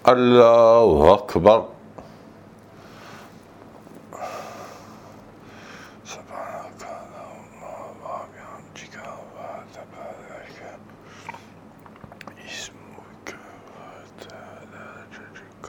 الله أكبر. سبحانك اللهم وبحمدك وتبارك اسمك وتعالى جدك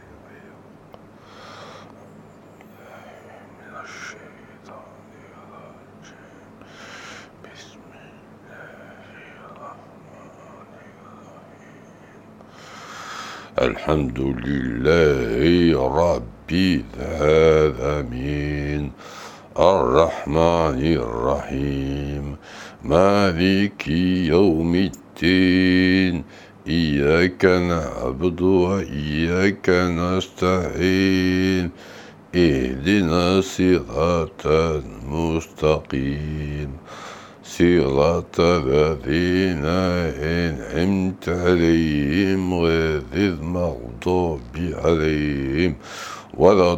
من الشيطان الرجيم. بسم الله الرحمن الرحيم. الحمد لله رب العالمين الرحمن الرحيم مالك يوم الدين. إياك نعبد وإياك نستعين. اهدنا الصراط المستقيم صراط الذين أنعمت عليهم غير المغضوب عليهم ولا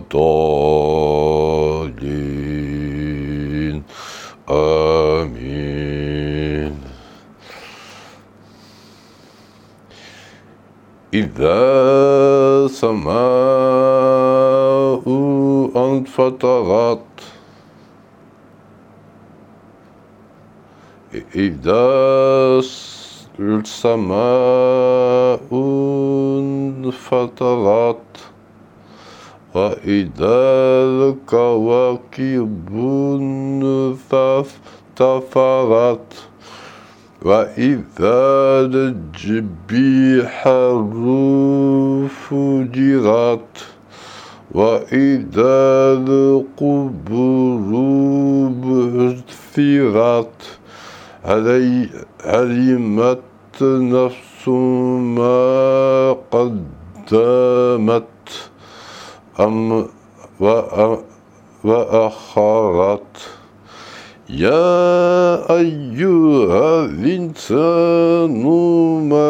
الضالين. آمين. إذا السماء انفطرت. إذا السماء انفطرت وإذا الكواكب انتثرت وإذا الجبال فجرت وإذا القبور بعثرت علمت نفس ما قدمت وأخرت. يا أيها الإنسان ما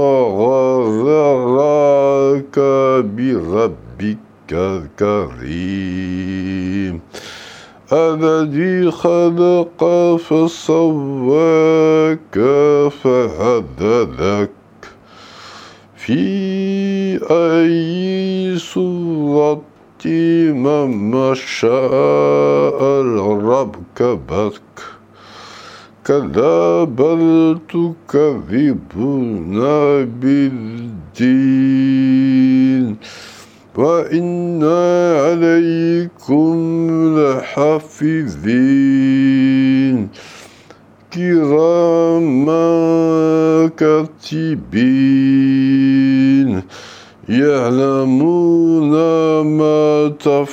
غرك بربك الكريم الذي خلق فسواك فعدلك في أي صورة ما شاء ركبك. كلا بل تكذبون بالدين وإن عليكم لحافظين كراما كاتبين يعلمون ما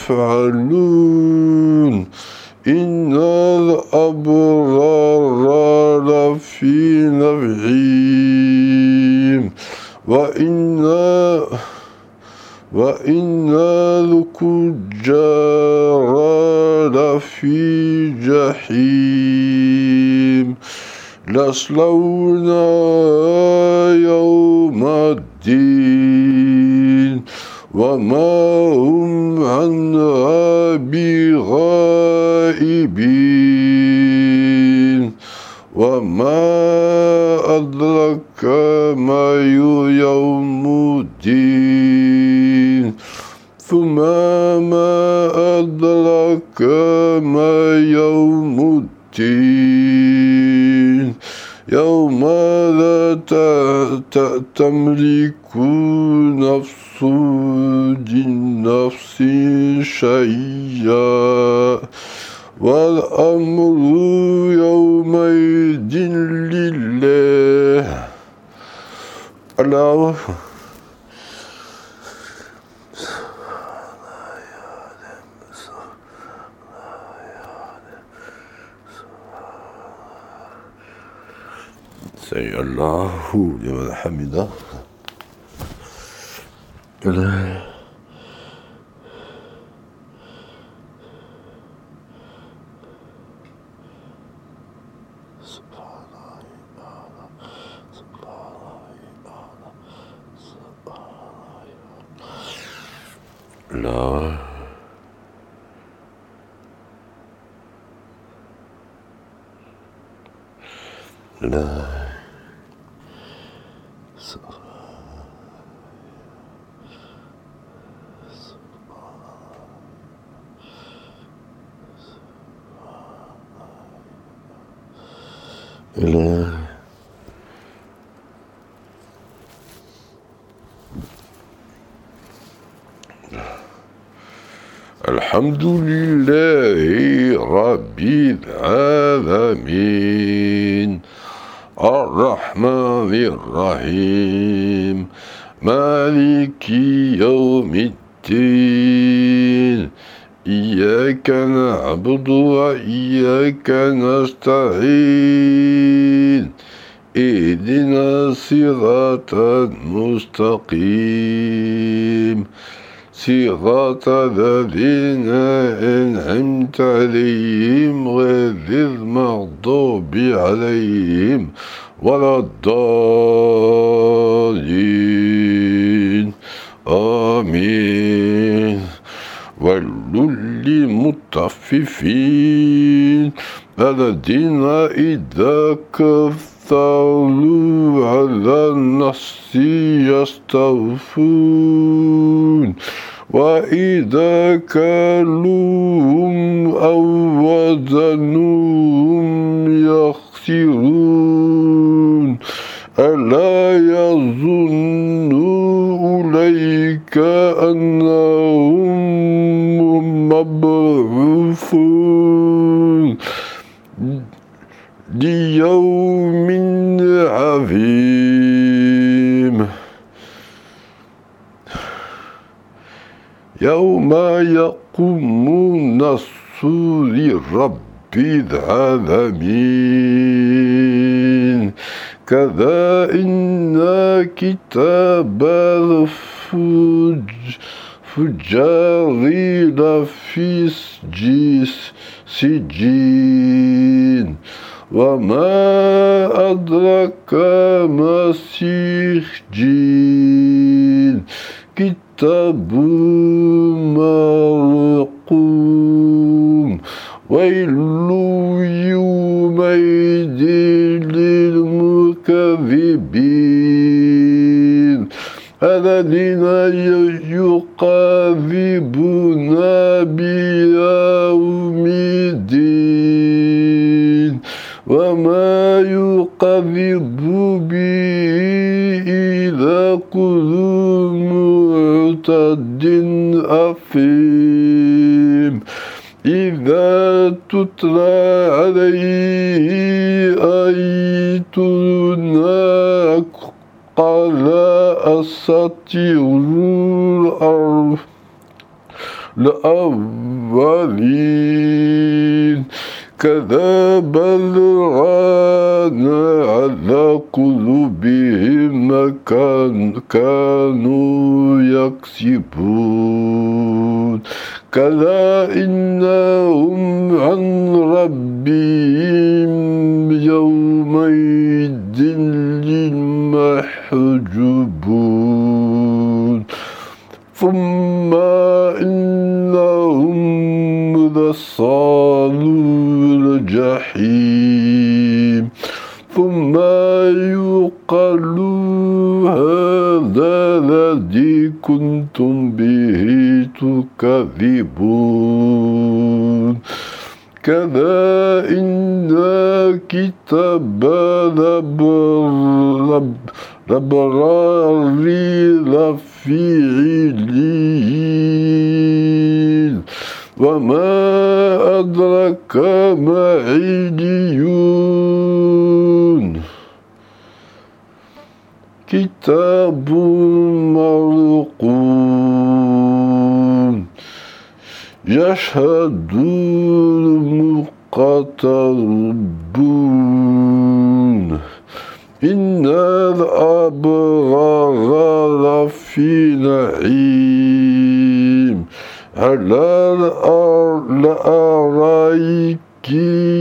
تفعلون. إن الأبرار لفي نعيم وإن الفجار لفي جحيم يصلونها يوم الدين وما هم عنها بغائبين. وما أدرك ما يوم الدين ثم ما أدرك ما يوم الدين يوم لا تملك نفس لنفس شيئا والأمر يومئذ لله. الله سمع الله لمن حمده. لا لا إله. الحمد لله رب العالمين الرحمن الرحيم مالك يوم الدين إياك نعبد وإياك نستعين اهدنا الصراط المستقيم صراط الذين أنعمت عليهم غير المغضوب عليهم ولا الضالين آمين. ويل للمطففين الذين إذا كفروا على الناس يستوفون وإذا كالوهم أو وزنوهم يخسرون ألا يظن أولئك أنهم مبعوثون ليوم عظيم يوم يقوم الناس لرب العالمين كذا إن كتاب الفجار لفي سجين وما أدرك ما سجين كتاب مرقوم ويل يومئذ للمكذبين الذين يكذبون بيوم الدين وما يكذب به إلا كل معتد أثيم إذا تتلى عليه آياتنا قال أساطير الأولين كذب الران على قلوبهم ما كانوا يكسبون كلا إنهم عن ربهم يومئذ لمحجوبون ثم إنهم لصالو الجحيم ثم يقال هذا الذي كنتم به تكذبون كذا إن كتاب الأبرار لفي عليين وما أدرك ما عليون كتاب مرقوم يشهد المقربون إن الأبرار لفي نعيم على الأرائك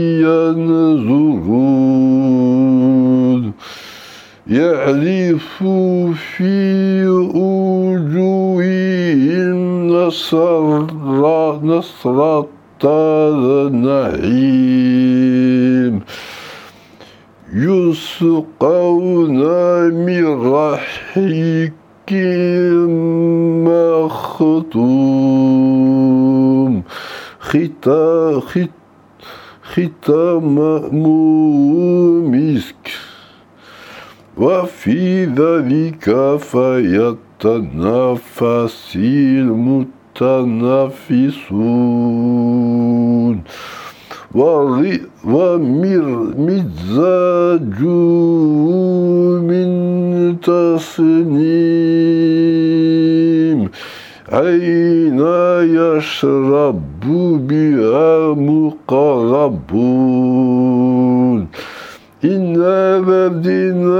ينظرون يعرف في وجوههم نصرة النعيم يسقون من رحيق مختوم ختامه مسك وفي ذلك فيتنافس المتنافسون ومزاج من تسنيم عينا يشرب بها المقربون إن الذين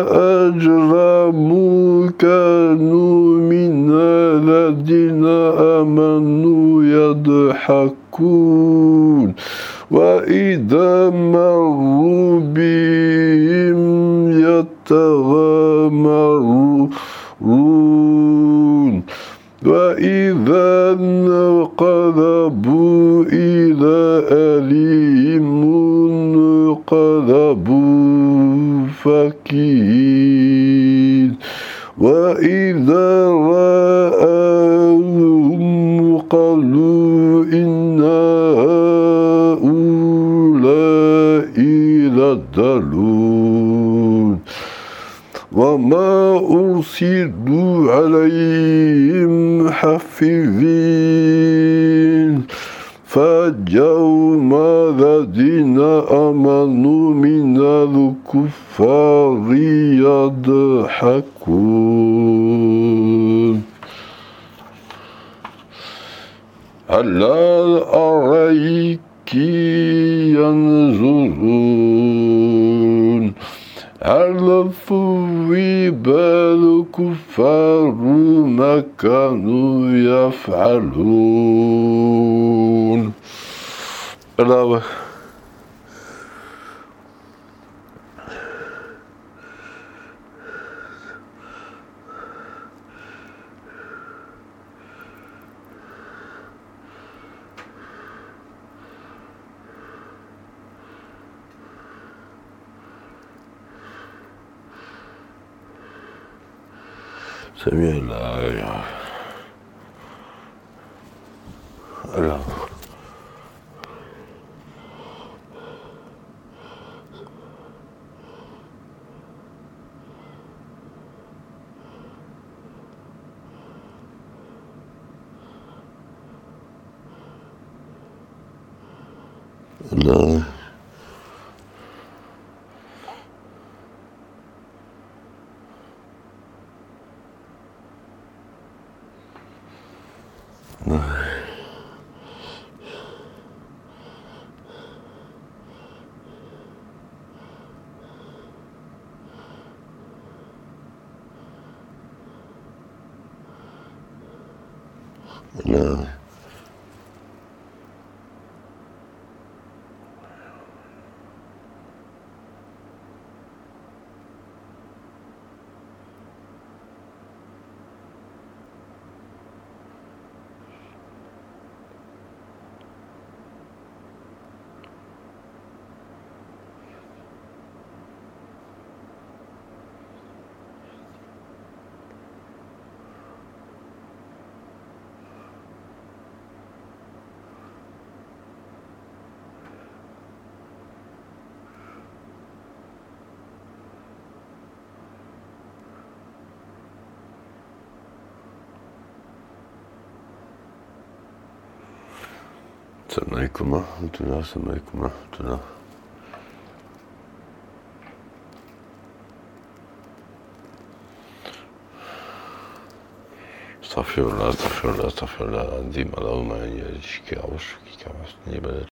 أجرموا كانوا من الذين آمنوا يضحكون وإذا مروا بهم يتغامرون وإذا انقلبوا إلى أهلهم انقلبوا فكهين وإذا رأوهم قالوا إن هؤلاء لضالون وما أرسلوا عليهم حافظين فاليوم الذين آمنوا من الكفار يضحكون على الأرائك ينظرون هل ثوب الكفار ما كانوا يفعلون. الله سمع الله الله الله الله السلام عليكم ورحمة الله. السلام عليكم ورحمة الله. استغفر الله استغفر الله استغفر الله العظيم اللهم إني أشكي وأشكيك وحسن عبادتك.